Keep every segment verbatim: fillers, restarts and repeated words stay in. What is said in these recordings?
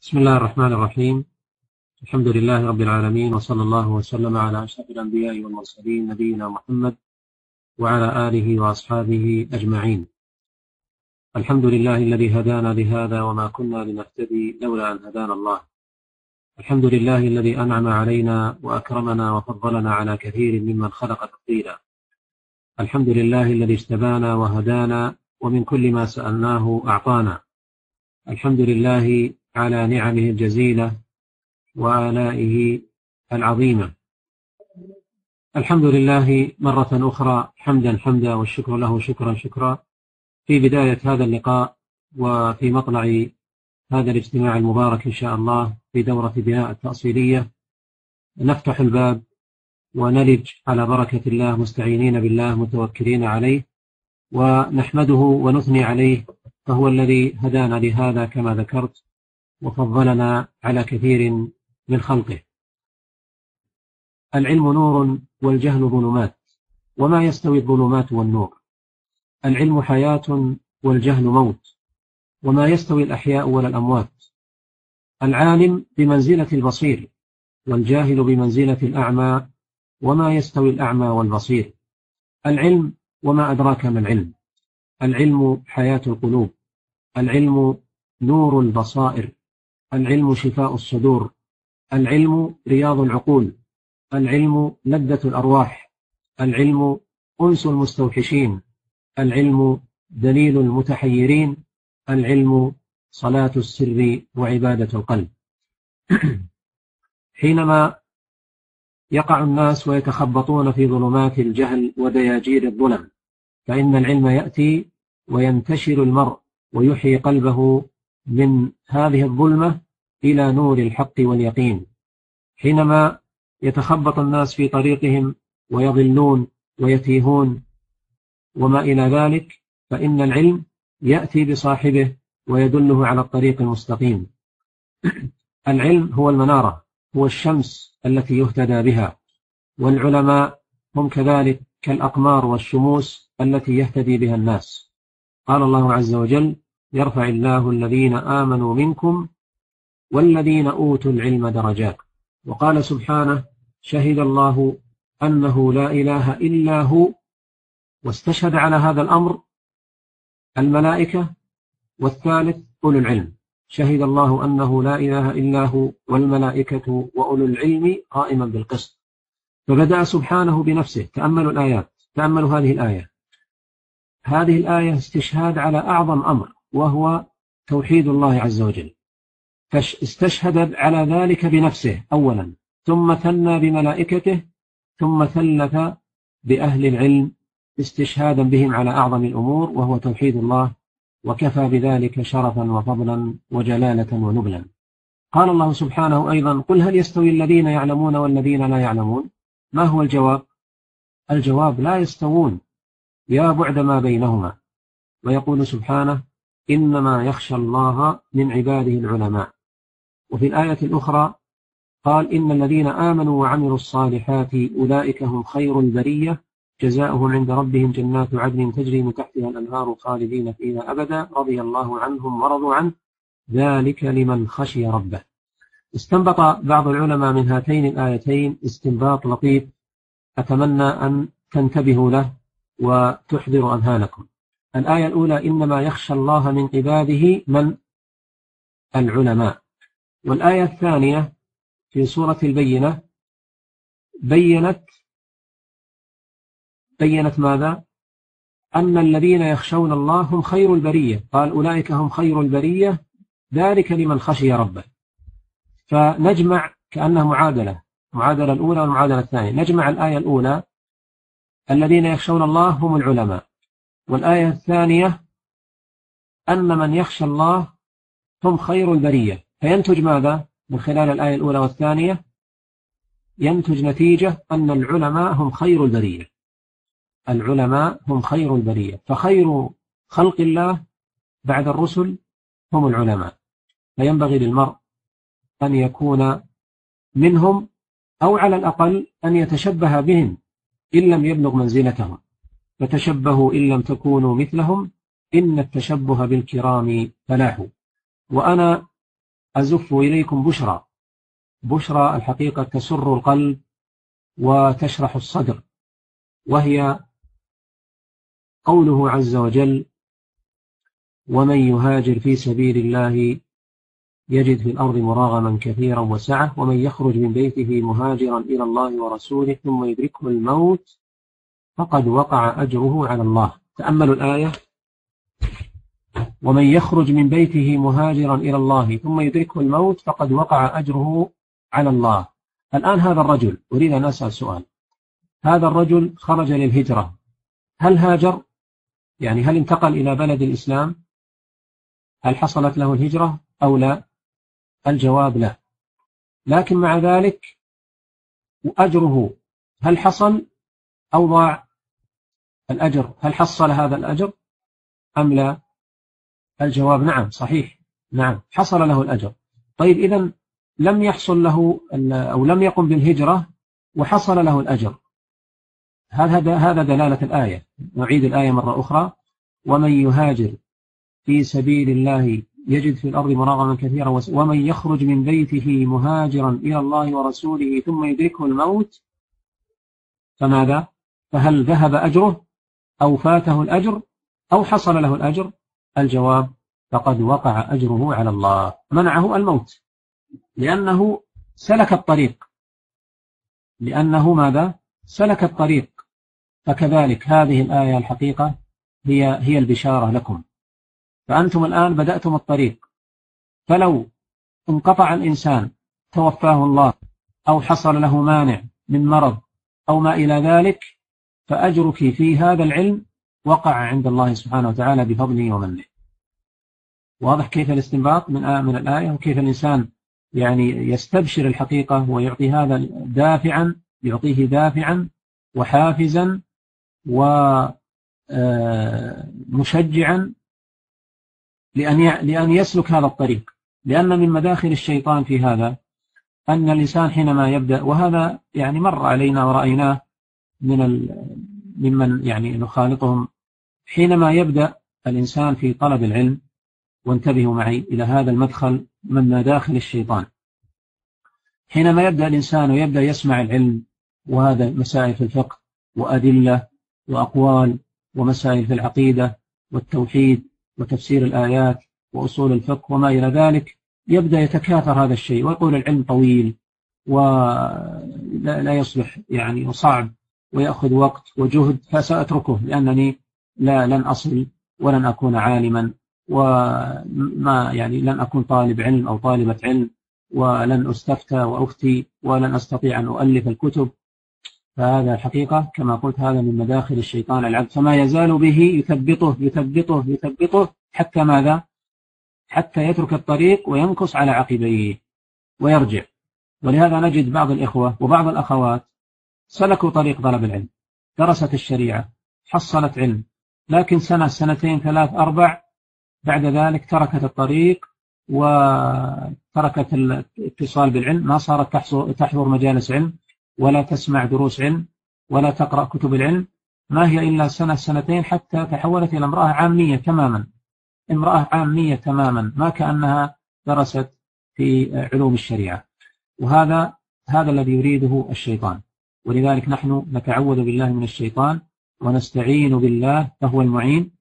بسم الله الرحمن الرحيم. الحمد لله رب العالمين، وصلى الله وسلم على أشرف الأنبياء والمرسلين نبينا محمد وعلى آله وأصحابه أجمعين. الحمد لله الذي هدانا لهذا وما كنا لنهتدي لولا أن هدانا الله. الحمد لله الذي أنعم علينا وأكرمنا وفضلنا على كثير ممن خلق تفضيلا. الحمد لله الذي اجتبانا وهدانا ومن كل ما سألناه أعطانا. الحمد لله على نعمه الجزيلة وآلائه العظيمة. الحمد لله مرة أخرى حمدا حمدا، والشكر له شكرا شكرا، في بداية هذا اللقاء وفي مطلع هذا الاجتماع المبارك إن شاء الله في دورة بناء التأصيلية. نفتح الباب ونلج على بركة الله مستعينين بالله متوكلين عليه، ونحمده ونثني عليه، فهو الذي هدانا لهذا كما ذكرت وفضلنا على كثير من خلقه. العلم نور والجهل ظلمات، وما يستوي الظلمات والنور. العلم حياة والجهل موت، وما يستوي الأحياء ولا الأموات. العالم بمنزلة البصير، والجاهل بمنزلة الأعمى، وما يستوي الأعمى والبصير. العلم وما أدراك ما العلم. العلم حياة القلوب، العلم نور البصائر، العلم شفاء الصدور، العلم رياض العقول، العلم لذة الأرواح، العلم أنس المستوحشين، العلم دليل المتحيرين، العلم صلاة السر وعبادة القلب. حينما يقع الناس ويتخبطون في ظلمات الجهل ودياجير الظلم، فإن العلم يأتي وينتشر المرء ويحيي قلبه من هذه الظلمة إلى نور الحق واليقين. حينما يتخبط الناس في طريقهم ويضلون ويتيهون وما إلى ذلك، فإن العلم يأتي بصاحبه ويدله على الطريق المستقيم. العلم هو المنارة، هو الشمس التي يهتدى بها، والعلماء هم كذلك كالأقمار والشموس التي يهتدي بها الناس. قال الله عز وجل: يرفع الله الذين آمنوا منكم والذين أوتوا العلم درجات. وقال سبحانه: شهد الله أنه لا إله إلا هو، واستشهد على هذا الأمر الملائكة، والثالث أولو العلم. شهد الله أنه لا إله إلا هو والملائكة وأولو العلم قائما بالقسط. فبدأ سبحانه بنفسه. تأملوا الآيات، تأملوا هذه الآية. هذه الآية استشهاد على أعظم أمر، وهو توحيد الله عز وجل. فاستشهد على ذلك بنفسه أولا، ثم ثنى بملائكته، ثم ثلث بأهل العلم استشهادا بهم على أعظم الأمور، وهو توحيد الله، وكفى بذلك شرفا وفضلا وجلالة ونبلا. قال الله سبحانه أيضا: قل هل يستوي الذين يعلمون والذين لا يعلمون؟ ما هو الجواب؟ الجواب: لا يستوون، يا بعد ما بينهما. ويقول سبحانه: إنما يخشى الله من عباده العلماء. وفي الآية الأخرى قال: إن الذين آمنوا وعملوا الصالحات أولئك هم خير البرية، جزاؤهم عند ربهم جنات عدن تجري من تحتها الأنهار خالدين فيها أبدا، رضي الله عنهم ورضوا عنه، ذلك لمن خشي ربه. استنبط بعض العلماء من هاتين الآيتين استنباط لطيف، أتمنى أن تنتبهوا له وتحضروا أذهانكم. الآية الأولى: إنما يخشى الله من عباده من؟ العلماء. والآية الثانية في سورة البينة بينت بينت ماذا؟ أن الذين يخشون الله هم خير البرية. قال: أولئك هم خير البرية، ذلك لمن خشي ربه. فنجمع كأنها معادلة، معادلة الأولى والمعادلة الثانية. نجمع الآية الأولى: الذين يخشون الله هم العلماء، والآية الثانية: أن من يخشى الله هم خير البرية. فينتج ماذا من خلال الآية الأولى والثانية؟ ينتج نتيجة أن العلماء هم خير البرية. العلماء هم خير البرية، فخير خلق الله بعد الرسل هم العلماء. فينبغي للمرء أن يكون منهم، أو على الأقل أن يتشبه بهم إن لم يبلغ منزلتهم. فتشبهوا إن لم تكونوا مثلهم، إن التشبه بالكرام فلاح. وأنا أزف إليكم بشرى. بشرى الحقيقة تسر القلب وتشرح الصدر، وهي قوله عز وجل: ومن يهاجر في سبيل الله يجد في الأرض مراغما كثيرا وسعة، ومن يخرج من بيته مهاجرا إلى الله ورسوله ثم يدركه الموت فقد وقع أجره على الله. تأملوا الآية: ومن يخرج من بيته مهاجرا إلى الله ثم يدركه الموت فقد وقع أجره على الله. الآن هذا الرجل، أريد أن أسأل سؤال: هذا الرجل خرج للهجرة، هل هاجر؟ يعني هل انتقل إلى بلد الإسلام؟ هل حصلت له الهجرة أو لا؟ الجواب لا. لكن مع ذلك أجره هل حصل أو ضاع؟ الأجر هل حصل هذا الأجر أم لا؟ الجواب نعم، صحيح، نعم حصل له الأجر. طيب إذن لم يحصل له أو لم يقم بالهجرة وحصل له الأجر، هذا هذا دلالة الآية. نعيد الآية مرة أخرى: ومن يهاجر في سبيل الله يجد في الأرض مراغما كثيرا ومن يخرج من بيته مهاجرا إلى الله ورسوله ثم يدركه الموت فماذا؟ فهل ذهب أجره أو فاته الأجر أو حصل له الأجر؟ الجواب: فقد وقع أجره على الله، منعه الموت لأنه سلك الطريق، لأنه ماذا؟ سلك الطريق. فكذلك هذه الآية الحقيقة هي هي البشارة لكم. فأنتم الآن بدأتم الطريق، فلو انقطع الإنسان توفاه الله أو حصل له مانع من مرض أو ما إلى ذلك، فأجرك في هذا العلم وقع عند الله سبحانه وتعالى بفضله ومنه. واضح كيف الاستنباط من من الآية، وكيف الإنسان يعني يستبشر الحقيقة ويعطي هذا دافعا، يعطيه دافعا وحافزا ومشجعا لأن لأن يسلك هذا الطريق. لأن من مداخل الشيطان في هذا أن الإنسان حينما يبدأ، وهذا يعني مر علينا ورأيناه من ممن يعني نخالطهم، حينما يبدأ الإنسان في طلب العلم، وانتبهوا معي إلى هذا المدخل من مداخل الشيطان، حينما يبدأ الإنسان ويبدأ يسمع العلم، وهذا مسائل في الفقه وأدلة وأقوال ومسائل في العقيدة والتوحيد وتفسير الآيات وأصول الفقه وما إلى ذلك، يبدأ يتكاثر هذا الشيء ويقول العلم طويل ولا يصلح يعني وصعب ويأخذ وقت وجهد، فسأتركه لأنني لا لن أصل ولن أكون عالما، وما يعني لن أكون طالب علم أو طالبة علم، ولن أستفتى وأفتي، ولن أستطيع أن أؤلف الكتب. فهذا الحقيقة كما قلت هذا من مداخل الشيطان العبد، فما يزال به يثبطه يثبطه يثبطه حتى ماذا؟ حتى يترك الطريق وينكص على عقبيه ويرجع. ولهذا نجد بعض الإخوة وبعض الأخوات سلكوا طريق طلب العلم، درست الشريعة، حصلت علم، لكن سنة سنتين ثلاث أربع بعد ذلك تركت الطريق وتركت الاتصال بالعلم، ما صارت تحضر مجالس علم ولا تسمع دروس علم ولا تقرأ كتب العلم، ما هي إلا سنة سنتين حتى تحولت إلى امرأة عامية تماما، امرأة عامية تماما، ما كأنها درست في علوم الشريعة. وهذا هذا الذي يريده الشيطان. ولذلك نحن نتعوذ بالله من الشيطان ونستعين بالله فهو المعين،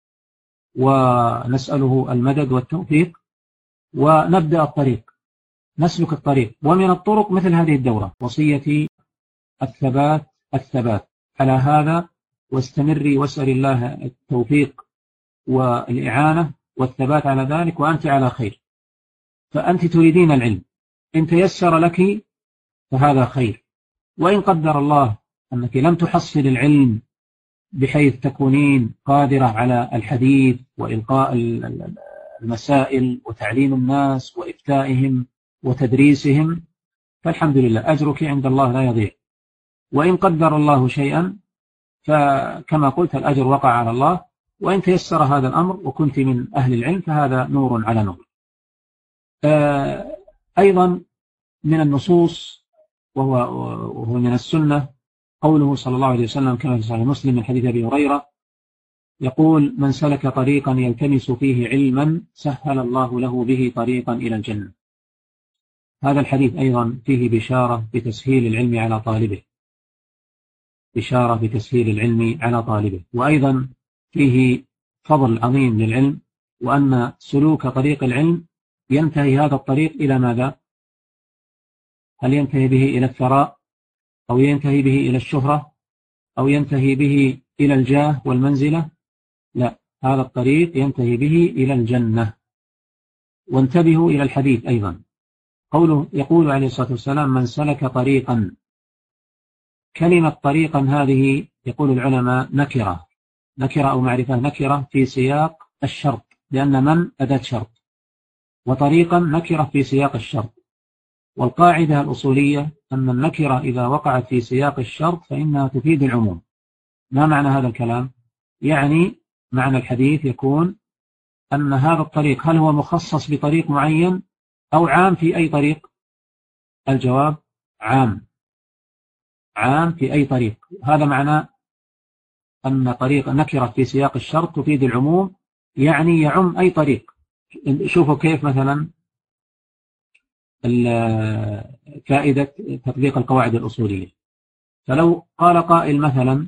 ونسأله المدد والتوفيق، ونبدأ الطريق، نسلك الطريق. ومن الطرق مثل هذه الدورة، وصيتي الثبات الثبات على هذا، واستمري واسأل الله التوفيق والإعانة والثبات على ذلك، وأنت على خير. فأنت تريدين العلم، إن تيسر لك فهذا خير، وإن قدر الله أنك لم تحصل العلم بحيث تكونين قادرة على الحديث وإلقاء المسائل وتعليم الناس وإفتائهم وتدريسهم، فالحمد لله أجرك عند الله لا يضيع. وإن قدر الله شيئا فكما قلت الأجر وقع على الله، وإن تيسر هذا الأمر وكنت من أهل العلم فهذا نور على نور. أيضا من النصوص وهو, وهو من السنة قوله صلى الله عليه وسلم كما في صحيح مسلم من حديث أبي هريرة يقول: من سلك طريقا يلتمس فيه علما سهل الله له به طريقا إلى الجنة. هذا الحديث أيضا فيه بشارة بتسهيل العلم على طالبه، بشارة بتسهيل العلم على طالبه، وأيضا فيه فضل عظيم للعلم، وأن سلوك طريق العلم ينتهي هذا الطريق إلى ماذا؟ هل ينتهي به إلى الثراء، أو ينتهي به إلى الشهرة، أو ينتهي به إلى الجاه والمنزلة؟ لا، هذا الطريق ينتهي به إلى الجنة. وانتبهوا إلى الحديث أيضا، قوله يقول عليه الصلاة والسلام: من سلك طريقا. كلمة طريقا هذه يقول العلماء نكرة، نكرة أو معرفة، نكرة في سياق الشرط، لأن من أداة شرط، وطريقا نكرة في سياق الشرط. والقاعدة الأصولية أن النكرة إذا وقعت في سياق الشرط فإنها تفيد العموم. ما معنى هذا الكلام؟ يعني معنى الحديث يكون أن هذا الطريق هل هو مخصص بطريق معين أو عام في أي طريق؟ الجواب عام، عام في أي طريق. هذا معنى أن طريق نكرة في سياق الشرط تفيد العموم، يعني يعم أي طريق. شوفوا كيف مثلا فائدة تطبيق القواعد الأصولية. فلو قال قائل مثلا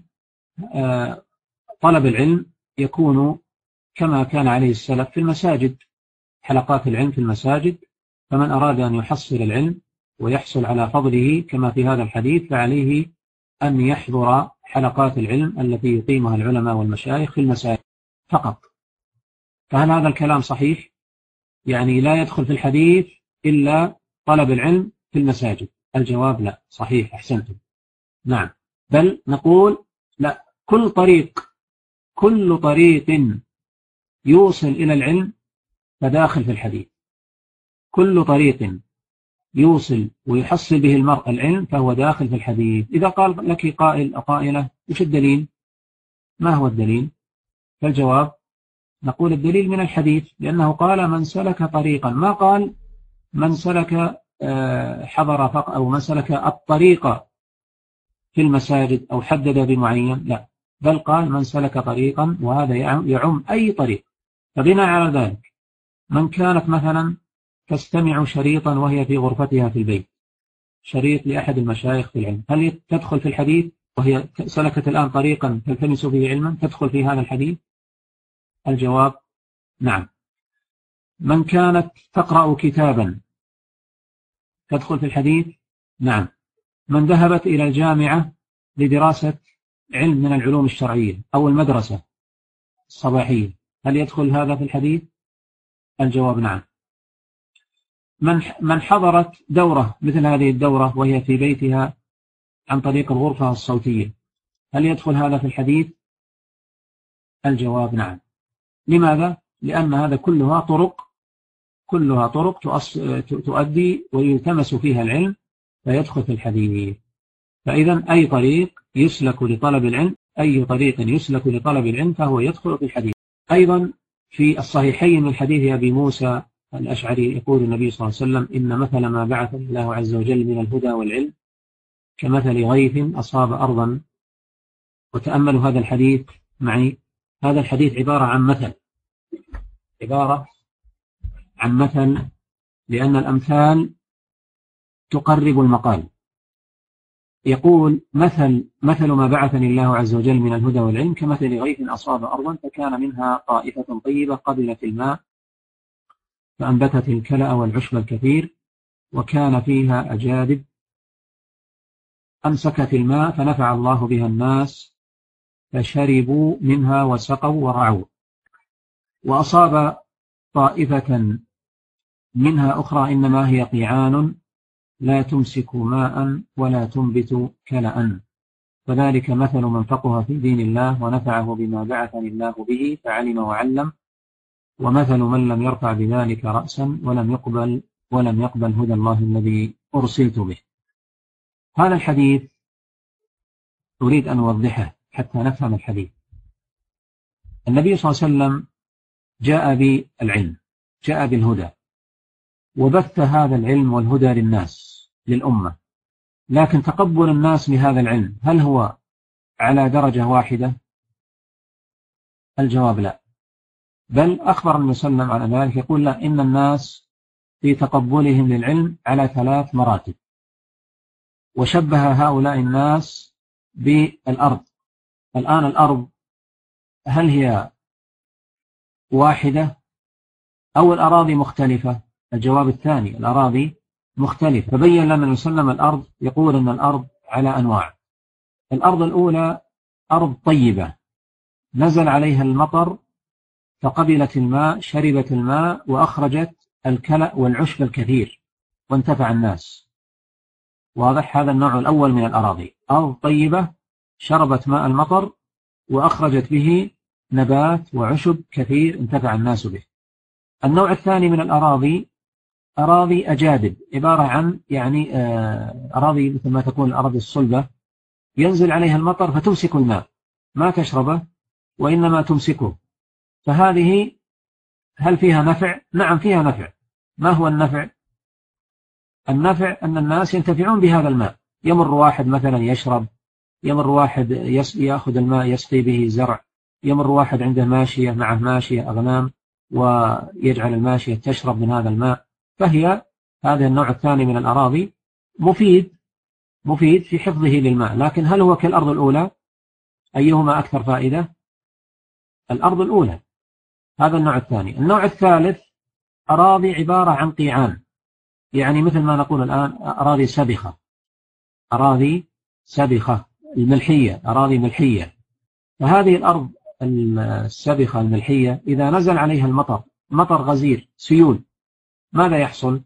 طلب العلم يكون كما كان عليه السلف في المساجد، حلقات العلم في المساجد، فمن أراد أن يحصل العلم ويحصل على فضله كما في هذا الحديث فعليه أن يحضر حلقات العلم التي يقيمها العلماء والمشايخ في المساجد فقط. فهل هذا الكلام صحيح؟ يعني لا يدخل في الحديث إلا طلب العلم في المساجد؟ الجواب لا، صحيح، أحسنتم. نعم، بل نقول لا، كل طريق كل طريق يوصل إلى العلم فداخل في الحديث. كل طريق يوصل ويحصل به المرء العلم فهو داخل في الحديث. إذا قال لك قائل أو قائلة وش الدليل؟ ما هو الدليل؟ فالجواب نقول الدليل من الحديث، لأنه قال من سلك طريقا، ما قال من سلك حضر فقط أو من سلك الطريق في المساجد أو حدد بمعين، لا، بل قال من سلك طريقا، وهذا يعم أي طريق. فبناء على ذلك من كانت مثلا تستمع شريطا وهي في غرفتها في البيت، شريط لأحد المشايخ في العلم، هل تدخل في الحديث وهي سلكت الآن طريقا تلتمس فيه علما؟ تدخل في هذا الحديث؟ الجواب نعم. من كانت تقرأ كتابا تدخل في الحديث؟ نعم. من ذهبت إلى الجامعة لدراسة علم من العلوم الشرعية أو المدرسة الصباحية، هل يدخل هذا في الحديث؟ الجواب نعم. من من حضرت دورة مثل هذه الدورة وهي في بيتها عن طريق الغرفة الصوتية، هل يدخل هذا في الحديث؟ الجواب نعم. لماذا؟ لأن هذا كلها طرق كلها طرق تؤدي ويلتمس فيها العلم فيدخل في الحديث. فإذا أي طريق يسلك لطلب العلم أي طريق يسلك لطلب العلم فهو يدخل في الحديث. أيضا في الصحيحين من حديث أبي موسى الأشعري يقول النبي صلى الله عليه وسلم: إن مثل ما بعث الله عز وجل من الهدى والعلم كمثل غيث أصاب أرضا. وتأملوا هذا الحديث معي، هذا الحديث عبارة عن مثل عبارة عن مثل لأن الأمثال تقرب المقال. يقول مثل مثل ما بعثني الله عز وجل من الهدى والعلم كمثل غيث أصاب أرضا فكان منها طائفة طيبة قبلت الماء فأنبتت الكلأ والعشب الكثير وكان فيها أجادب أمسكت الماء فنفع الله بها الناس فشربوا منها وسقوا ورعوا. وأصاب طائفة منها أخرى إنما هي قيعان لا تمسك ماء ولا تنبت كلأ فذلك مثل من فقه في دين الله ونفعه بما بعثني الله به فعلم وعلم ومثل من لم يرفع بذلك رأسا ولم يقبل ولم يقبل هدى الله الذي أرسلت به. هذا الحديث أريد أن أوضحه حتى نفهم الحديث. النبي صلى الله عليه وسلم جاء بالعلم، جاء بالهدى، وبث هذا العلم والهدى للناس للأمة، لكن تقبل الناس لهذا العلم هل هو على درجة واحدة؟ الجواب لا، بل أخبر النبي صلى الله عليه وسلم عن ذلك، يقول لا، إن الناس في تقبلهم للعلم على ثلاث مراتب. وشبه هؤلاء الناس بالأرض. الآن الأرض هل هي واحدة أو الأراضي مختلفة؟ الجواب الثاني، الأراضي مختلفة. فبين لنا النبي صلى الله عليه وسلم الأرض، يقول أن الأرض على أنواع. الأرض الأولى أرض طيبة نزل عليها المطر فقبلت الماء، شربت الماء وأخرجت الكلأ والعشب الكثير وانتفع الناس. واضح؟ هذا النوع الأول من الأراضي، أرض طيبة شربت ماء المطر وأخرجت به نبات وعشب كثير انتفع الناس به. النوع الثاني من الأراضي أراضي أجادب، عبارة عن يعني أراضي مثل ما تكون الأراضي الصلبة ينزل عليها المطر فتمسك الماء، ما تشربه وإنما تمسكه. فهذه هل فيها نفع؟ نعم فيها نفع. ما هو النفع؟ النفع أن الناس ينتفعون بهذا الماء. يمر واحد مثلا يشرب، يمر واحد يأخذ الماء يسقي به زرع، يمر واحد عنده ماشية معه ماشية أغنام ويجعل الماشية تشرب من هذا الماء. فهي هذا النوع الثاني من الأراضي مفيد مفيد في حفظه للماء. لكن هل هو كالأرض الأولى؟ أيهما أكثر فائدة؟ الأرض الأولى. هذا النوع الثاني. النوع الثالث أراضي عبارة عن قيعان، يعني مثل ما نقول الآن أراضي سبخة، أراضي سبخة الملحية، أراضي ملحية. فهذه الأرض السبخة الملحية إذا نزل عليها المطر، مطر غزير سيول، ماذا يحصل؟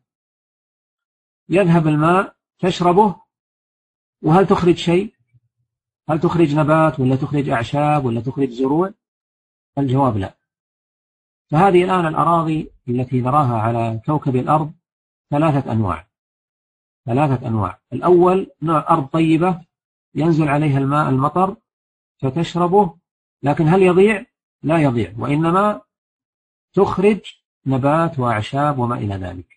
يذهب الماء تشربه، وهل تخرج شيء؟ هل تخرج نبات ولا تخرج أعشاب ولا تخرج زروع؟ الجواب لا. فهذه الآن الأراضي التي نراها على كوكب الأرض ثلاثة أنواع ثلاثة أنواع. الأول نوع أرض طيبة ينزل عليها الماء المطر فتشربه، لكن هل يضيع؟ لا يضيع، وإنما تخرج نبات وأعشاب وما إلى ذلك.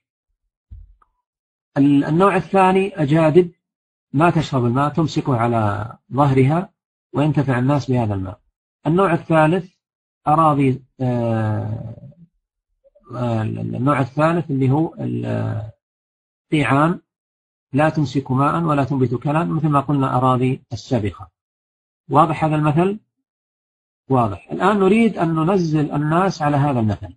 النوع الثاني أجادب ما تشرب الماء، تمسكه على ظهرها وينتفع الناس بهذا الماء. النوع الثالث أراضي آه النوع الثالث اللي هو القيعان، لا تمسك ماء ولا تنبت كلا، مثل ما قلنا أراضي السابخة. واضح هذا المثل؟ واضح. الآن نريد أن ننزل الناس على هذا المثل.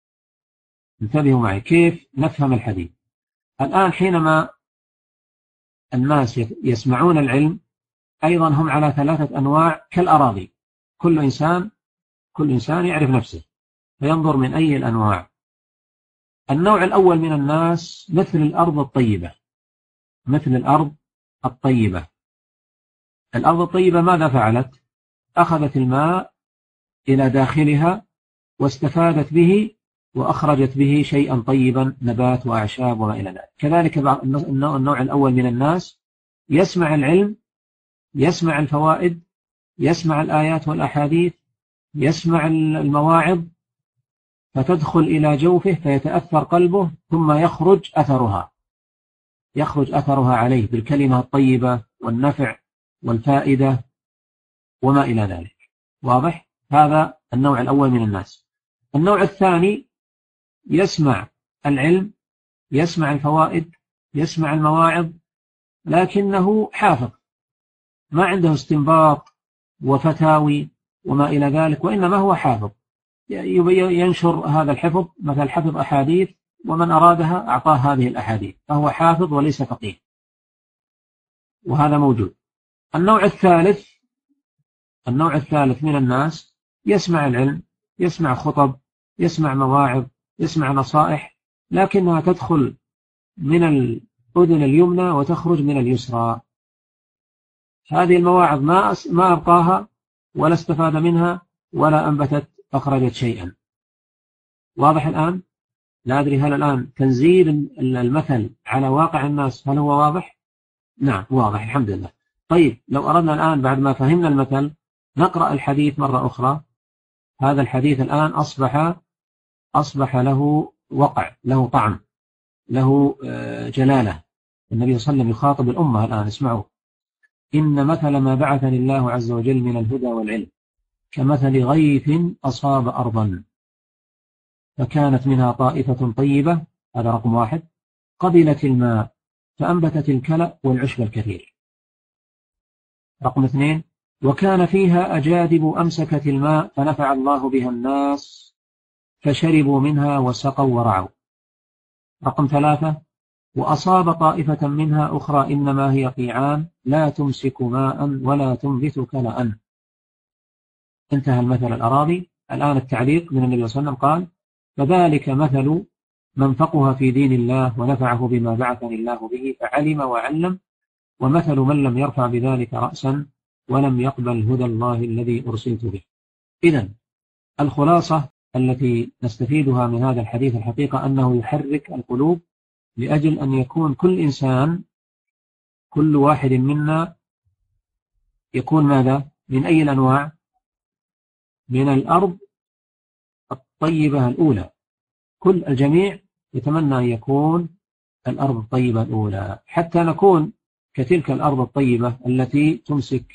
انتبهوا معي كيف نفهم الحديث. الآن حينما الناس يسمعون العلم أيضا هم على ثلاثة أنواع كالأراضي، كل إنسان كل إنسان يعرف نفسه فينظر من أي الأنواع. النوع الأول من الناس مثل الأرض الطيبة، مثل الأرض الطيبة. الأرض الطيبة ماذا فعلت؟ أخذت الماء إلى داخلها واستفادت به وأخرجت به شيئا طيبا، نبات وأعشاب وما إلى ذلك. كذلك النوع الأول من الناس يسمع العلم، يسمع الفوائد، يسمع الآيات والأحاديث، يسمع المواعظ، فتدخل إلى جوفه فيتأثر قلبه، ثم يخرج أثرها يخرج أثرها عليه بالكلمة الطيبة والنفع والفائدة وما إلى ذلك. واضح؟ هذا النوع الأول من الناس. النوع الثاني يسمع العلم، يسمع الفوائد، يسمع المواعظ، لكنه حافظ، ما عنده استنباط وفتاوي وما إلى ذلك، وإنما هو حافظ ينشر هذا الحفظ، مثل حفظ أحاديث ومن أرادها أعطاه هذه الأحاديث، فهو حافظ وليس فقيه، وهذا موجود. النوع الثالث النوع الثالث من الناس يسمع العلم، يسمع خطب، يسمع مواعظ، يسمع نصائح، لكنها تدخل من الأذن اليمنى وتخرج من اليسرى. هذه المواعظ ما ما أبقاها ولا استفاد منها ولا أنبتت أخرجت شيئا. واضح الآن؟ لا أدري هل الآن تنزيل المثل على واقع الناس هل هو واضح؟ نعم واضح الحمد لله. طيب لو أردنا الآن بعد ما فهمنا المثل نقرأ الحديث مرة أخرى. هذا الحديث الآن أصبح أصبح له وقع، له طعم، له جلالة. النبي صلى الله عليه وسلم يخاطب الأمة الآن. اسمعوا: إن مثل ما بعثني الله عز وجل من الهدى والعلم كمثل غيث أصاب أرضا فكانت منها طائفة طيبة هذا رقم واحد. قبلت الماء فأنبتت الكلأ والعشب الكثير. رقم اثنين، وكان فيها أجادب أمسكت الماء فنفع الله بها الناس فشربوا منها وسقوا ورعوا. رقم ثلاثة، وأصاب طائفة منها أخرى إنما هي قيعان لا تمسك ماء ولا تنبت كلأ. انتهى المثل الأراضي. الآن التعليق من النبي صلى الله عليه وسلم قال: فذلك مثل من فقه في دين الله ونفعه بما بعثني الله به فعلم وعلم، ومثل من لم يرفع بذلك رأسا ولم يقبل هدى الله الذي أرسلت به. إذن الخلاصة التي نستفيدها من هذا الحديث الحقيقة أنه يحرك القلوب لأجل أن يكون كل إنسان، كل واحد منا يكون ماذا؟ من أي الأنواع؟ من الأرض الطيبة الأولى. كل الجميع يتمنى أن يكون الأرض الطيبة الأولى حتى نكون كتلك الأرض الطيبة التي تمسك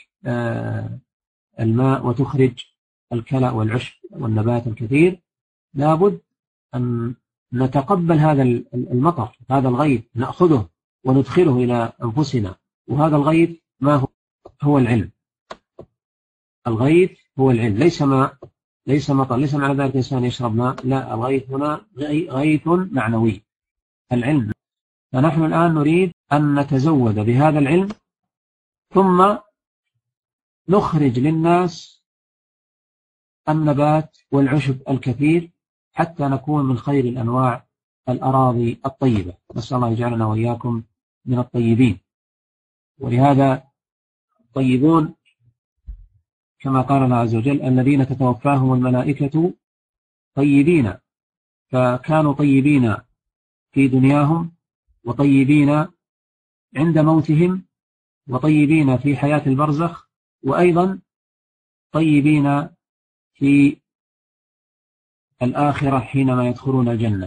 الماء وتخرج الكلأ والعشب والنبات الكثير. لابد أن نتقبل هذا المطر، هذا الغيث، نأخذه وندخله إلى أنفسنا. وهذا الغيث ما هو؟ هو العلم. الغيث هو العلم، ليس ماء، ليس مطر، ليس معنى ذلك الإنسان يشرب ماء، لا، الغيث هنا غيث معنوي، العلم. فنحن الآن نريد أن نتزود بهذا العلم ثم نخرج للناس النبات والعشب الكثير حتى نكون من خير الأنواع الأراضي الطيبة. نسأل الله يجعلنا وإياكم من الطيبين. ولهذا الطيبون كما قال الله عز وجل: الذين تتوفاهم الملائكة طيبين، فكانوا طيبين في دنياهم وطيبين عند موتهم وطيبين في حياة البرزخ، وأيضا طيبين في الآخرة حينما يدخلون الجنة،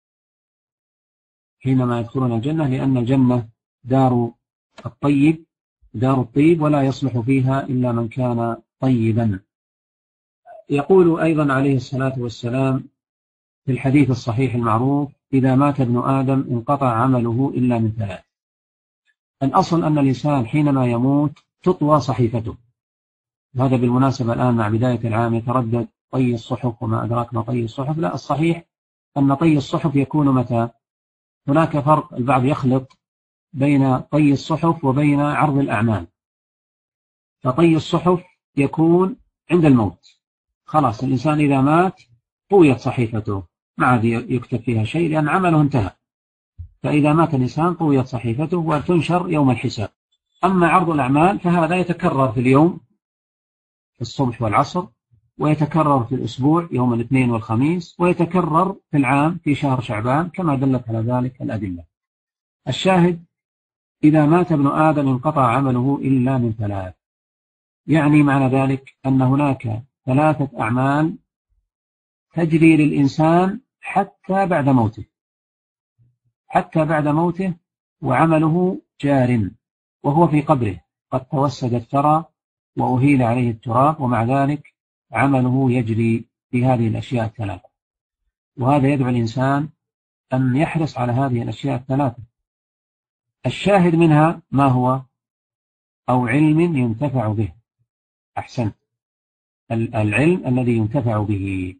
حينما يدخلون الجنة لأن الجنة دار الطيب، دار الطيب، ولا يصلح فيها إلا من كان طيبا. يقول أيضا عليه الصلاة والسلام في الحديث الصحيح المعروف: إذا مات ابن آدم انقطع عمله إلا من ثلاث. الأصل أن الإنسان حينما يموت تطوى صحيفته. وهذا بالمناسبة الآن مع بداية العام يتردد طي الصحف وما أدراك ما طي الصحف. لا، الصحيح أن طي الصحف يكون متى؟ هناك فرق، البعض يخلط بين طي الصحف وبين عرض الأعمال. فطي الصحف يكون عند الموت، خلاص الإنسان إذا مات طويت صحيفته، ما عاد يكتب فيها شيء لأن عمله انتهى. فإذا مات الإنسان طويت صحيفته وتنشر يوم الحساب. أما عرض الأعمال فهذا يتكرر في اليوم، في الصبح والعصر، ويتكرر في الأسبوع يوم الاثنين والخميس، ويتكرر في العام في شهر شعبان كما دلت على ذلك الأدلة. الشاهد: إذا مات ابن آدم انقطع عمله إلا من ثلاث. يعني معنى ذلك أن هناك ثلاثة أعمال تجري للإنسان حتى بعد موته، حتى بعد موته وعمله جار وهو في قبره، قد توسد الثرى وأهيل عليه التراب، ومع ذلك عمله يجري في هذه الأشياء الثلاثة. وهذا يدعو الإنسان أن يحرص على هذه الأشياء الثلاثة. الشاهد منها ما هو؟ أو علم ينتفع به. أحسن، العلم الذي ينتفع به.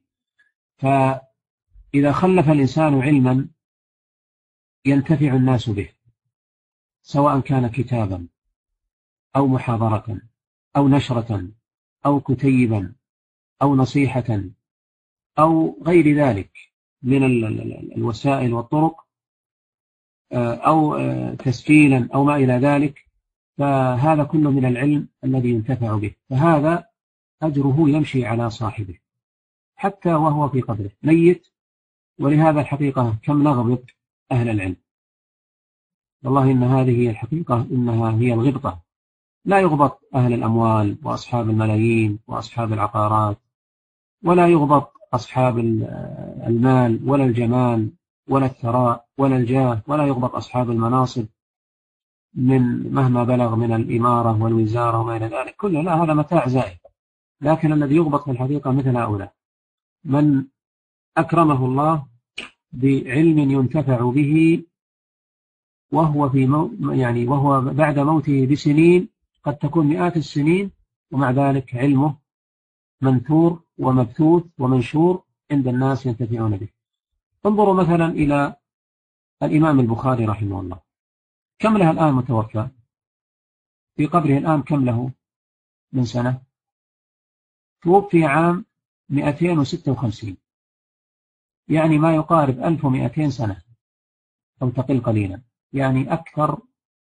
فإذا خلف الإنسان علما ينتفع الناس به، سواء كان كتابا أو محاضرة أو نشرة أو كتيبا أو نصيحة أو غير ذلك من الوسائل والطرق، أو تسجيلا أو ما إلى ذلك، فهذا كله من العلم الذي ينتفع به. فهذا أجره يمشي على صاحبه حتى وهو في قبره ميت. ولهذا الحقيقة كم نغبط أهل العلم، والله إن هذه هي الحقيقة، إنها هي الغبطة. لا يغبط أهل الأموال وأصحاب الملايين وأصحاب العقارات، ولا يغبط أصحاب المال ولا الجمال ولا الثراء ولا الجاه، ولا يغبط أصحاب المناصب من مهما بلغ من الإمارة والوزارة وما إلى ذلك كله، لا، هذا متاع زائد. لكن الذي يغبط في الحقيقة مثل هؤلاء، من أكرمه الله بعلم ينتفع به وهو في مو يعني وهو بعد موته بسنين، قد تكون مئات السنين، ومع ذلك علمه منثور ومبثوث ومنشور عند الناس ينتفعون به. انظروا مثلا إلى الإمام البخاري رحمه الله، كم له الآن متوفى؟ في قبره الآن كم له من سنة؟ توفي عام مئتين وستة وخمسين، يعني ما يقارب ألف ومئتين سنة أو تقل قليلا، يعني أكثر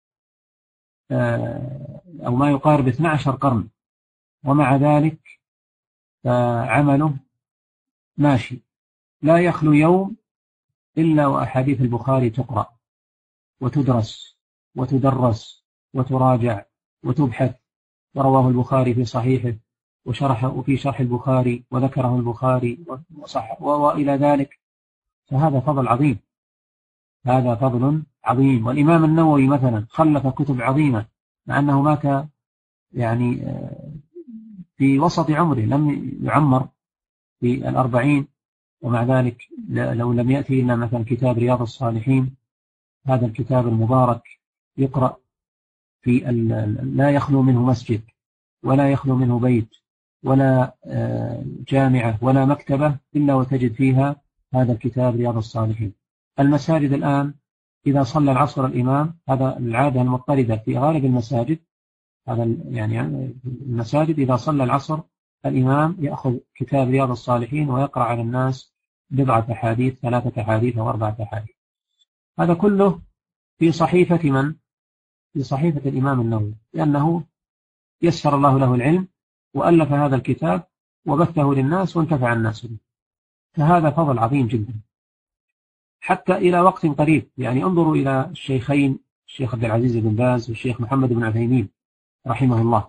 أو ما يقارب اثني عشر قرن، ومع ذلك عمله ماشي، لا يخلو يوم إلا وأحاديث البخاري تقرأ وتدرس وتدرس وتراجع وتبحث، ورواه البخاري في صحيحه وشرحه وفي شرح البخاري وذكره البخاري وصح وإلى ذلك. فهذا فضل عظيم، هذا فضل عظيم. والإمام النووي مثلا خلف كتب عظيمة مع أنه مات يعني في وسط عمره، لم يعمر في الأربعين، ومع ذلك لو لم يأتي إلا مثلا كتاب رياض الصالحين، هذا الكتاب المبارك يقرأ في لا يخلو منه مسجد ولا يخلو منه بيت ولا جامعة ولا مكتبة إلا وتجد فيها هذا الكتاب رياض الصالحين. المساجد الآن إذا صلى العصر الإمام، هذا العادة المضطردة في غالب المساجد، هذا يعني المساجد إذا صلى العصر الإمام يأخذ كتاب رياض الصالحين ويقرأ على الناس بضعة أحاديث، ثلاثة أحاديث أو أربعة أحاديث. هذا كله في صحيفة من؟ في صحيفة الإمام النووي، لأنه يسر الله له العلم وألف هذا الكتاب وبثه للناس وانتفع الناس به. فهذا فضل عظيم جدا. حتى إلى وقت قريب، يعني انظروا إلى الشيخين، الشيخ عبد العزيز بن باز والشيخ محمد بن عثيمين رحمه الله،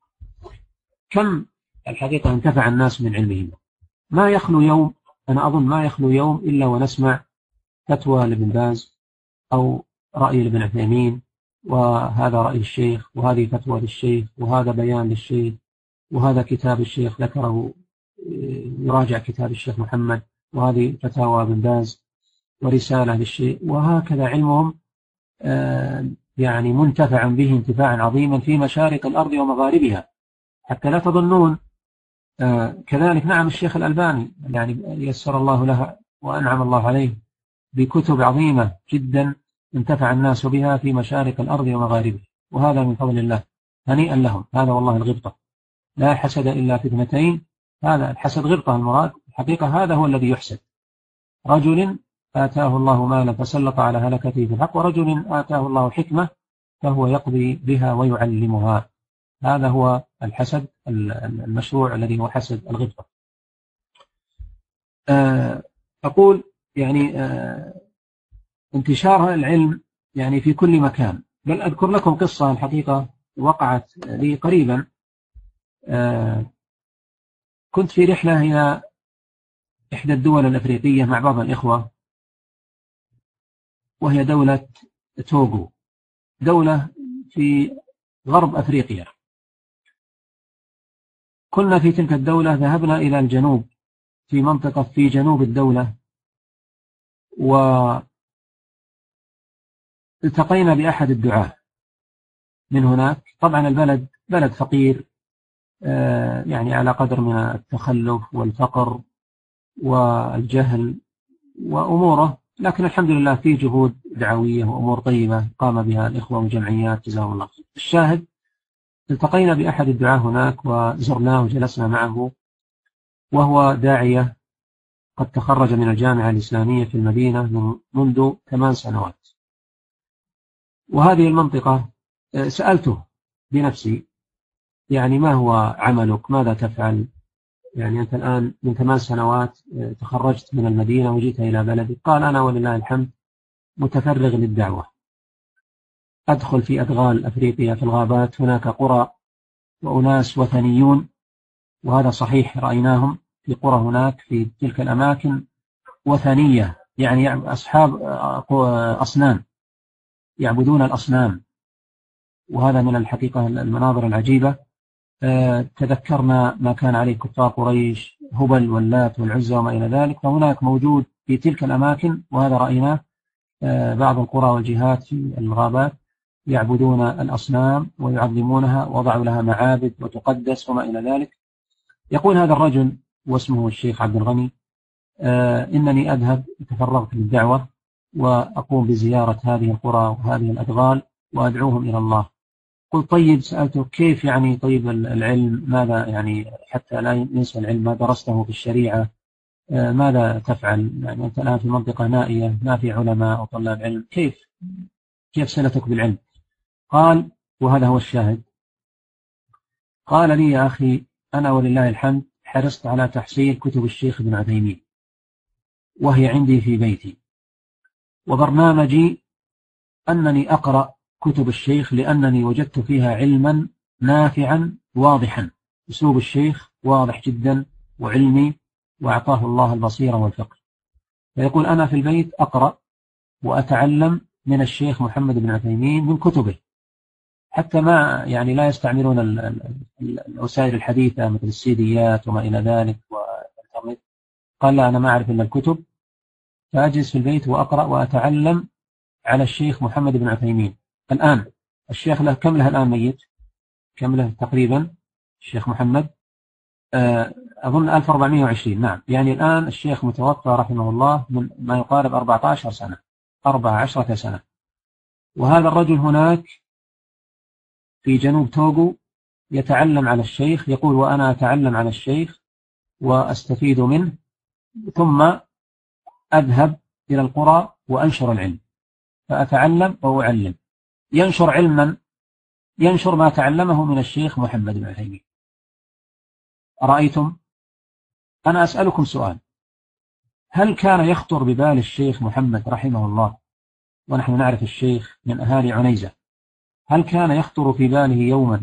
كم الحقيقة انتفع الناس من علمهم. ما يخلو يوم، أنا أظن ما يخلو يوم إلا ونسمع فتوى لابن باز أو رأي لابن عثيمين، وهذا رأي الشيخ، وهذه فتوى للشيخ، وهذا بيان للشيخ، وهذا كتاب الشيخ ذكره يراجع كتاب الشيخ محمد، وهذه فتاوى ابن باز ورسالة للشيخ، وهكذا علمهم يعني منتفع به انتفاعا عظيما في مشارق الأرض ومغاربها، حتى لا تظنون. كذلك نعم الشيخ الألباني يعني يسر الله له وأنعم الله عليه بكتب عظيمة جدا انتفع الناس بها في مشارق الأرض ومغاربها، وهذا من فضل الله، هنيئا لهم. هذا والله الغبطة، لا حسد إلا في اثنتين، هذا الحسد غبطة المراد، الحقيقة هذا هو الذي يحسد، رجل آتاه الله مالا فسلط على هلكته في الحق، ورجل آتاه الله حكمة فهو يقضي بها ويعلمها. هذا هو الحسد المشروع الذي هو حسد الغبطة. أقول يعني انتشار العلم يعني في كل مكان. بل أذكر لكم قصة الحقيقة وقعت لي قريبا. كنت في رحلة إلى إحدى الدول الأفريقية مع بعض الإخوة، وهي دولة توغو، دولة في غرب أفريقيا. كنا في تلك الدولة، ذهبنا إلى الجنوب في منطقة في جنوب الدولة، والتقينا بأحد الدعاة من هناك. طبعا البلد بلد فقير يعني على قدر من التخلف والفقر والجهل وأموره، لكن الحمد لله في جهود دعوية وأمور طيبة قام بها الإخوة والجمعيات جزاهم الله خير. الشاهد التقينا بأحد الدعاة هناك وزرناه وجلسنا معه، وهو داعية قد تخرج من الجامعة الإسلامية في المدينة من منذ ثمان سنوات. وهذه المنطقة سألته بنفسي يعني ما هو عملك، ماذا تفعل؟ يعني أنت الآن من ثمان سنوات تخرجت من المدينة وجيت إلى بلدي. قال أنا ولله الحمد متفرغ للدعوة، أدخل في أدغال أفريقيا في الغابات، هناك قرى وأناس وثنيون، وهذا صحيح رأيناهم في قرى هناك في تلك الأماكن وثنية، يعني أصحاب أصنام يعبدون الأصنام، وهذا من الحقيقة المناظر العجيبة. تذكرنا ما كان عليه كفار قريش، هبل واللات والعزى وما إلى ذلك، فهناك موجود في تلك الأماكن، وهذا رأيناه بعض القرى والجهات في الغابات يعبدون الأصنام ويعظمونها، وضعوا لها معابد وتقدس وما إلى ذلك. يقول هذا الرجل واسمه الشيخ عبد الغني: آه إنني أذهب، تفرغت للدعوة وأقوم بزيارة هذه القرى وهذه الأدغال وأدعوهم إلى الله. قلت طيب، سألته كيف يعني طيب العلم، ماذا يعني حتى لا ينسى العلم، ما درسته في الشريعة، آه ماذا تفعل؟ يعني أنت الآن في منطقة نائية ما في علماء وطلاب علم، كيف كيف صلتك بالعلم؟ قال، وهذا هو الشاهد، قال لي: يا أخي، أنا ولله الحمد حرصت على تحصيل كتب الشيخ ابن عثيمين، وهي عندي في بيتي، وبرنامجي أنني أقرأ كتب الشيخ لأنني وجدت فيها علما نافعا واضحا. أسلوب الشيخ واضح جدا وعلمي، وأعطاه الله البصيرة والفقه. فيقول: أنا في البيت أقرأ وأتعلم من الشيخ محمد بن عثيمين من كتبه، حتى ما يعني لا يستعملون الوسائل الحديثة مثل السيديات وما إلى ذلك والإنترنت. قال: لا، أنا ما أعرف إلا الكتب، فأجلس في البيت وأقرأ وأتعلم على الشيخ محمد بن عثيمين. الآن الشيخ له كم له الآن ميت؟ كم له تقريبا الشيخ محمد؟ أظن ألف وأربعمائة وعشرين. نعم، يعني الآن الشيخ متوفى رحمه الله من ما يقارب أربعة عشر سنة، أربع عشرة سنة. وهذا الرجل هناك في جنوب توغو يتعلم على الشيخ. يقول: وأنا أتعلم على الشيخ وأستفيد منه، ثم أذهب إلى القرى وأنشر العلم، فأتعلم وأعلم. ينشر علما، ينشر ما تعلمه من الشيخ محمد بن عثيمين. أرأيتم؟ أنا أسألكم سؤال: هل كان يخطر ببال الشيخ محمد رحمه الله، ونحن نعرف الشيخ من أهالي عنيزة، هل كان يخطر في باله يوما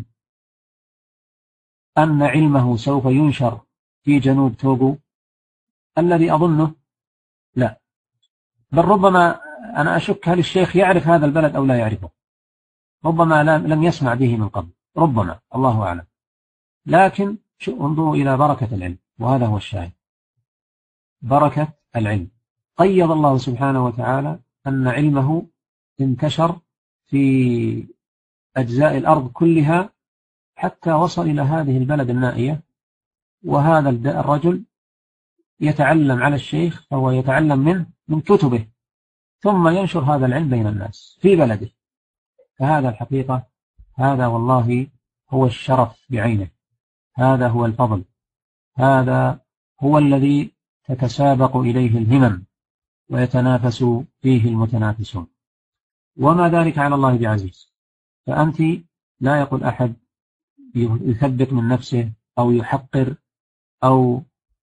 أن علمه سوف ينشر في جنوب توغو؟ الذي أظنه لا، بل ربما أنا أشك هل الشيخ يعرف هذا البلد أو لا يعرفه، ربما لم يسمع به من قبل، ربما، الله أعلم. لكن انظروا إلى بركة العلم، وهذا هو الشاهد، بركة العلم. قيض الله سبحانه وتعالى أن علمه انتشر في أجزاء الأرض كلها حتى وصل إلى هذه البلد النائية. وهذا الرجل يتعلم على الشيخ، فهو يتعلم منه من كتبه، ثم ينشر هذا العلم بين الناس في بلده. فهذا الحقيقة، هذا والله هو الشرف بعينه، هذا هو الفضل، هذا هو الذي تتسابق إليه الهمم ويتنافس فيه المتنافسون، وما ذلك على الله بعزيز. فأنت لا يقول أحد يثبت من نفسه أو يحقر أو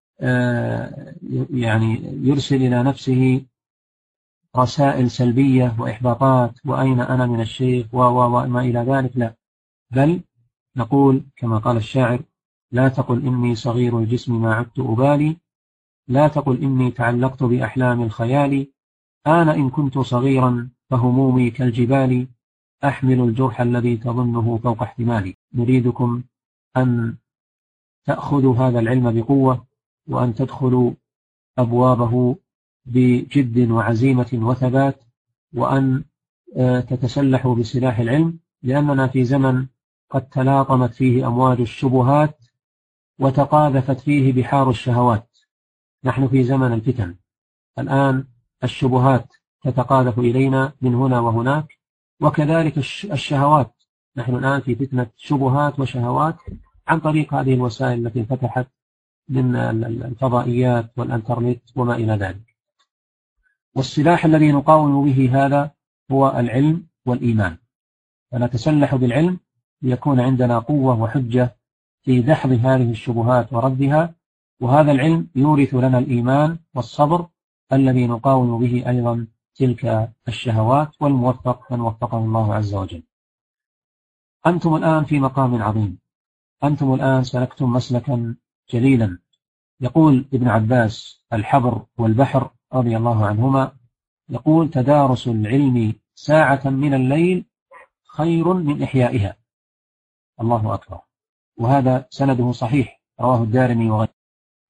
يعني يرسل إلى نفسه رسائل سلبية وإحباطات، وأين أنا من الشيخ وما إلى ذلك، لا، بل نقول كما قال الشاعر: لا تقل إني صغير الجسم ما عدت أبالي، لا تقل إني تعلقت بأحلام الخيال، أنا إن كنت صغيرا فهمومي كالجبال، أحمل الجرح الذي تظنه فوق احتمالي. نريدكم أن تأخذوا هذا العلم بقوة، وأن تدخلوا أبوابه بجد وعزيمة وثبات، وأن تتسلحوا بسلاح العلم، لأننا في زمن قد تلاطمت فيه أمواج الشبهات وتقاذفت فيه بحار الشهوات. نحن في زمن الفتن الآن، الشبهات تتقاذف إلينا من هنا وهناك، وكذلك الشهوات. نحن الآن في فتنة شبهات وشهوات عن طريق هذه الوسائل التي فتحت من الفضائيات والإنترنت وما إلى ذلك. والسلاح الذي نقاوم به هذا هو العلم والإيمان، فنتسلح بالعلم ليكون عندنا قوة وحجة في دحض هذه الشبهات وردها، وهذا العلم يورث لنا الإيمان والصبر الذي نقاوم به أيضا تلك الشهوات، والموفق من وفقه الله عز وجل. أنتم الآن في مقام عظيم، أنتم الآن سلكتم مسلكا جليلا. يقول ابن عباس: الحبر والبحر رضي الله عنهما، يقول: تدارس العلم ساعة من الليل خير من إحيائها. الله أكبر. وهذا سنده صحيح، رواه الدارمي وغيره.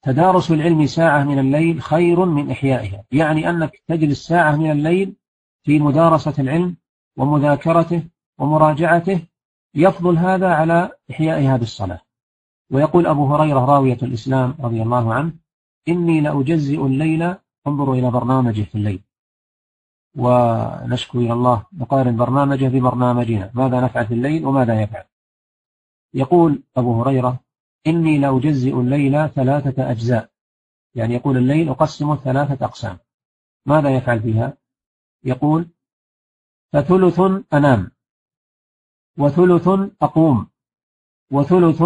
تدارس العلم ساعة من الليل خير من إحيائها، يعني أنك تجلس ساعة من الليل في مدارسة العلم ومذاكرته ومراجعته، يفضل هذا على إحيائها بالصلاة. ويقول أبو هريرة راوية الإسلام رضي الله عنه: إني لأجزئ الليل، انظروا إلى برنامجه في الليل، ونشكو إلى الله نقارن برنامجه ببرنامجنا، ماذا نفعل في الليل وماذا يفعل. يقول أبو هريرة: إني لأجزئ الليل ثلاثة أجزاء، يعني يقول الليل أقسمه ثلاثة أقسام. ماذا يفعل فيها؟ يقول: فثلث أنام، وثلث أقوم، وثلث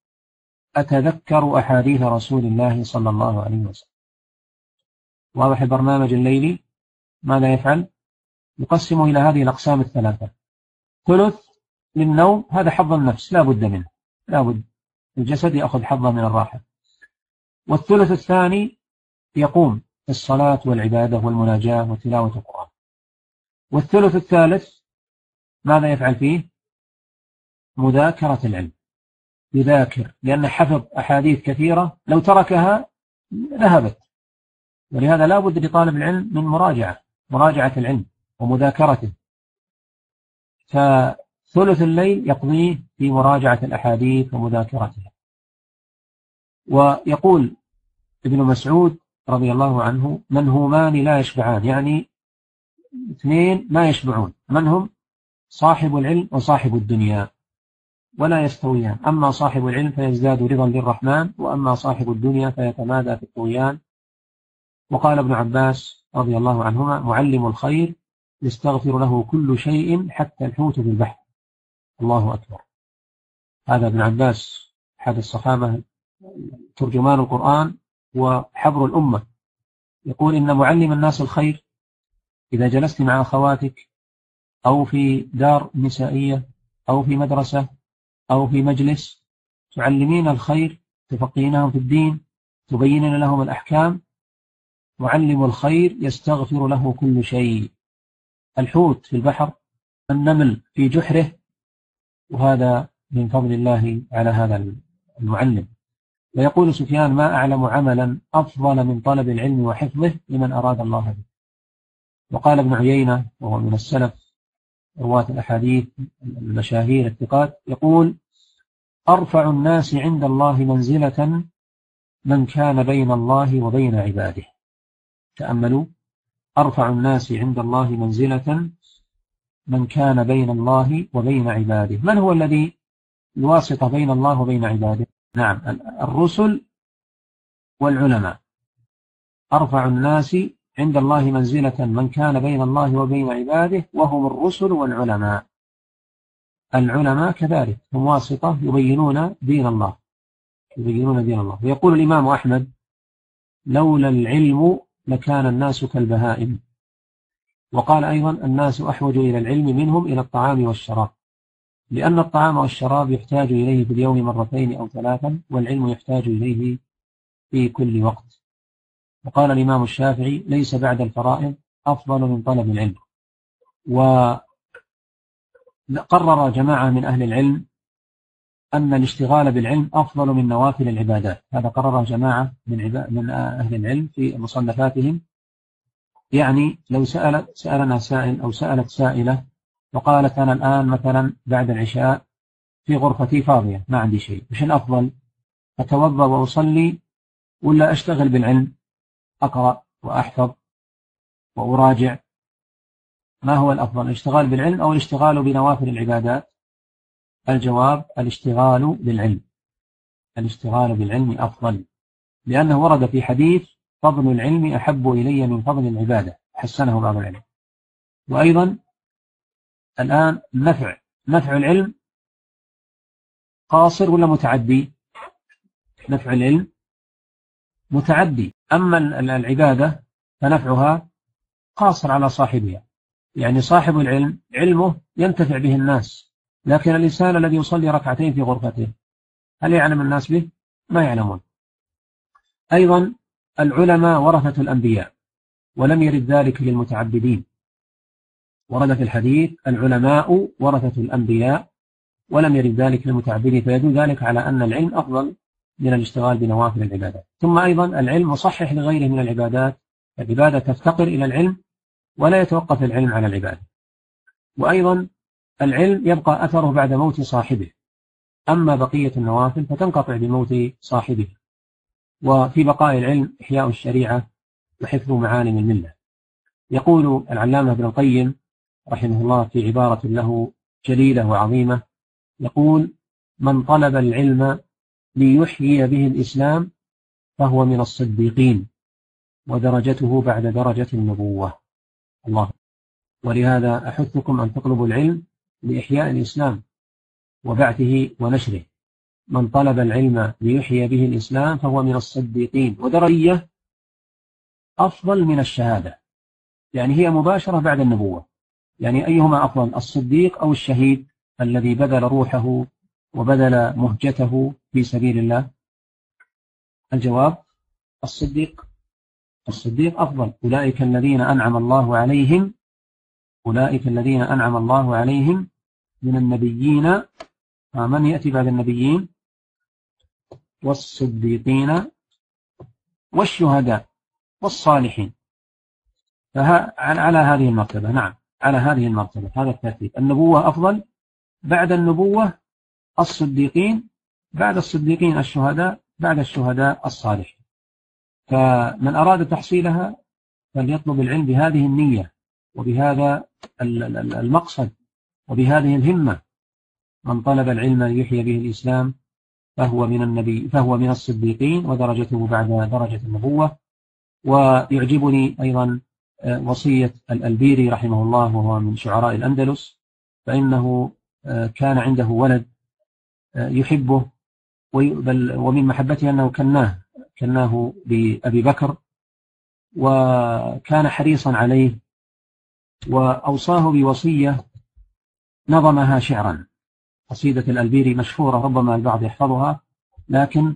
أتذكر أحاديث رسول الله صلى الله عليه وسلم. واضح البرنامج الليلي ماذا يفعل؟ يقسمه إلى هذه الأقسام الثلاثة: ثلث للنوم، هذا حظ النفس لا بد منه، لا بد الجسد يأخذ حظه من الراحة. والثلث الثاني يقوم في الصلاة والعبادة والمناجاة وتلاوة القرآن. والثلث الثالث ماذا يفعل فيه؟ مذاكرة العلم، يذاكر، لأن حفظ أحاديث كثيرة لو تركها ذهبت، ولهذا لا بد لطالب العلم من مراجعة مراجعة العلم ومذاكرته. فثلث الليل يقضيه في مراجعة الأحاديث ومذاكرتها. ويقول ابن مسعود رضي الله عنه: منهومان لا يشبعان، يعني اثنين ما يشبعون، من هم؟ صاحب العلم وصاحب الدنيا، ولا يستويان، أما صاحب العلم فيزداد رضا للرحمن، وأما صاحب الدنيا فيتمادى في الطغيان. وقال ابن عباس رضي الله عنهما: معلم الخير يستغفر له كل شيء حتى الحوت في البحر. الله أكبر. هذا ابن عباس أحد الصحابة ترجمان القرآن وحبر الأمة، يقول: إن معلم الناس الخير، إذا جلست مع أخواتك أو في دار نسائية أو في مدرسة أو في مجلس، تعلمين الخير، تفقينهم في الدين، تبين لهم الأحكام، معلم الخير يستغفر له كل شيء، الحوت في البحر، النمل في جحره، وهذا من فضل الله على هذا المعلم. ويقول سفيان: ما أعلم عملا أفضل من طلب العلم وحفظه لمن أراد الله به. وقال ابن عيينة وهو من السلف رواة الأحاديث المشاهير الثقات، يقول: أرفع الناس عند الله منزلة من كان بين الله وبين عباده. تأملوا: أرفع الناس عند الله منزلة من كان بين الله وبين عباده. من هو الذي الواسطة بين الله وبين عباده؟ نعم، الرسل والعلماء. أرفع الناس عند الله منزلة من كان بين الله وبين عباده وهم الرسل والعلماء. العلماء كذلك هم واسطة يبينون دين الله يبينون دين الله. ويقول الإمام أحمد: لولا العلم لكان الناس كالبهائم. وقال أيضا: الناس أحوج إلى العلم منهم إلى الطعام والشراب، لأن الطعام والشراب يحتاج إليه في اليوم مرتين أو ثلاثا، والعلم يحتاج إليه في كل وقت. وقال الإمام الشافعي: ليس بعد الفرائض أفضل من طلب العلم. وقرر جماعة من أهل العلم أن الاشتغال بالعلم أفضل من نوافل العبادات. هذا قرره جماعة من, من أهل العلم في مصنفاتهم. يعني لو سأل سألنا سائل أو سألت سائلة وقالت: أنا الآن مثلا بعد العشاء في غرفتي فاضية ما عندي شيء، وش الأفضل؟ أتوضأ وأصلي ولا أشتغل بالعلم، أقرأ وأحفظ وأراجع؟ ما هو الأفضل، الاشتغال بالعلم أو الاشتغال بنوافل العبادات؟ الجواب: الاشتغال بالعلم. الاشتغال بالعلم أفضل، لأنه ورد في حديث: فضل العلم أحب إلي من فضل العبادة، حسنه بعض العلم. وأيضا الآن نفع نفع العلم قاصر ولا متعدي؟ نفع العلم متعدي، أما العبادة فنفعها قاصر على صاحبها. يعني صاحب العلم علمه ينتفع به الناس، لكن الإنسان الذي يصلي ركعتين في غرفته هل يعلم الناس به؟ ما يعلمون. أيضا العلماء ورثة الأنبياء، ولم يرد ذلك للمتعبدين. ورد في الحديث: العلماء ورثة الأنبياء، ولم يرد ذلك للمتعبدين، فيدل ذلك على أن العلم أفضل من الاشتغال بنوافل العبادات. ثم أيضا العلم مصحح لغيره من العبادات، العبادة تفتقر إلى العلم ولا يتوقف العلم على العبادة. وأيضا العلم يبقى أثره بعد موت صاحبه، أما بقية النوافل فتنقطع بموت صاحبه. وفي بقاء العلم إحياء الشريعة وحفظ معالم الملة. يقول العلامة ابن القيم رحمه الله في عبارة له جليلة وعظيمة، يقول: من طلب العلم ليحيي به الإسلام فهو من الصديقين، ودرجته بعد درجة النبوة. الله. ولهذا أحثكم أن تطلبوا العلم لإحياء الإسلام وبعثه ونشره. من طلب العلم ليحيي به الإسلام فهو من الصديقين، ودرجة أفضل من الشهادة، يعني هي مباشرة بعد النبوة. يعني أيهما أفضل، الصديق أو الشهيد الذي بذل روحه وبذل مهجته في سبيل الله؟ الجواب: الصديق. الصديق أفضل. أولئك الذين أنعم الله عليهم أولئك الذين أنعم الله عليهم من النبيين. من يأتي بعد النبيين؟ والصديقين والشهداء والصالحين. على هذه المرتبة. نعم، على هذه المرتبة، هذا الترتيب. النبوة أفضل، بعد النبوة الصديقين، بعد الصديقين الشهداء، بعد الشهداء الصالحين. فمن أراد تحصيلها فليطلب العلم بهذه النية وبهذا المقصد وبهذه الهمة. من طلب العلم ليحيي به الإسلام فهو من النبي فهو من الصديقين، ودرجته بعد درجة النبوة. ويعجبني أيضا وصية الألبيري رحمه الله، وهو من شعراء الأندلس، فإنه كان عنده ولد يحبه، ومن محبته أنه كناه كناه بأبي بكر، وكان حريصا عليه، وأوصاه بوصية نظمها شعرا. قصيدة الألبيري مشهورة، ربما البعض يحفظها، لكن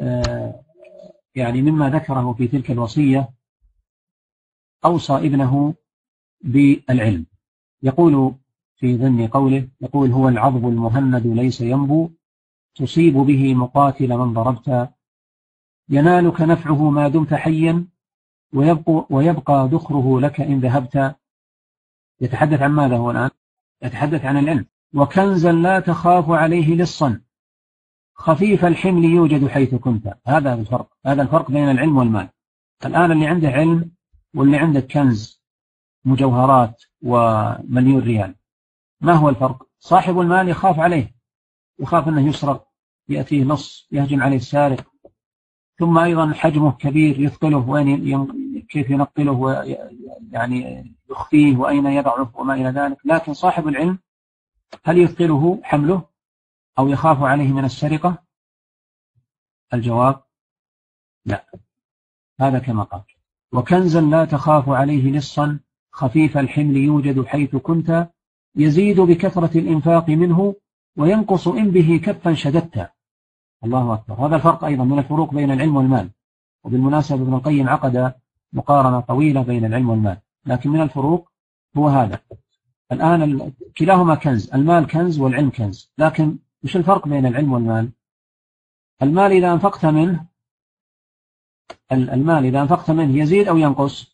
يعني مما ذكره في تلك الوصية أوصى ابنه بالعلم. يقول في ضمن قوله، يقول: هو العضب المهند ليس ينبو، تصيب به مقاتل من ضربت، ينالك نفعه ما دمت حيا، ويبقى, ويبقى ذخره لك إن ذهبت. يتحدث عن ماذا هو الآن؟ يتحدث عن العلم. وكنزا لا تخاف عليه لصا، خفيف الحمل يوجد حيث كنت. هذا الفرق هذا الفرق بين العلم والمال. الآن اللي عنده علم واللي عنده كنز مجوهرات ومليون ريال، ما هو الفرق؟ صاحب المال يخاف عليه، يخاف أنه يسرق، يأتيه لص، يهجم عليه السارق، ثم أيضا حجمه كبير يثقله، وين كيف ينقله ويعني يخفيه وأين يضعه وما إلى ذلك. لكن صاحب العلم هل يثقله حمله أو يخاف عليه من السرقة؟ الجواب: لا. هذا كما قال: وكنزا لا تخاف عليه لصا، خفيف الحمل يوجد حيث كنت، يزيد بكثرة الإنفاق منه، وينقص إن به كفا شددت. الله أكبر. هذا الفرق أيضا من الفروق بين العلم والمال. وبالمناسبة ابن القيم عقد مقارنة طويلة بين العلم والمال، لكن من الفروق هو هذا. الآن كلاهما كنز، المال كنز والعلم كنز، لكن مش الفرق بين العلم والمال؟ المال إذا أنفقت منه المال إذا أنفقت منه يزيد أو ينقص؟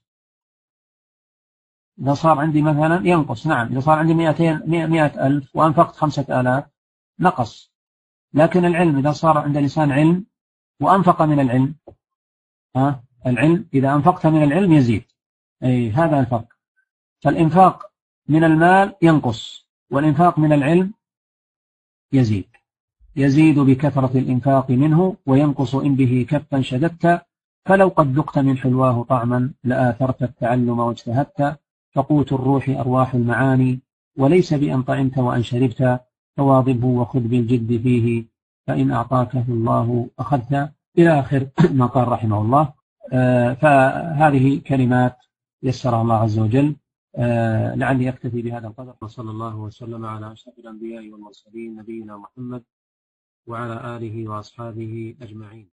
إذا صار عندي مثلا ينقص. نعم. إذا صار عندي مئتين مئة ألف وأنفقت خمسة آلاف نقص. لكن العلم إذا صار عند الإنسان علم وأنفق من العلم، ها العلم إذا أنفقت من العلم يزيد. أي هذا الفرق. فالإنفاق من المال ينقص، والإنفاق من العلم يزيد. يزيد بكثرة الإنفاق منه، وينقص إن به كفا شددت، فلو قد ذقت من حلواه طعما لآثرت التعلم واجتهدت، فقوت الروح أرواح المعاني، وليس بأن طعمت وأن شربت، فواظبه وخذ بالجد فيه، فإن أعطاكه الله أخذت، إلى آخر ما قال رحمه الله. آه فهذه كلمات يسرها الله عز وجل. آه لعلي أكتفي بهذا القدر، وصلى الله وسلم على أشرف الأنبياء والمرسلين نبينا محمد وعلى آله وأصحابه أجمعين.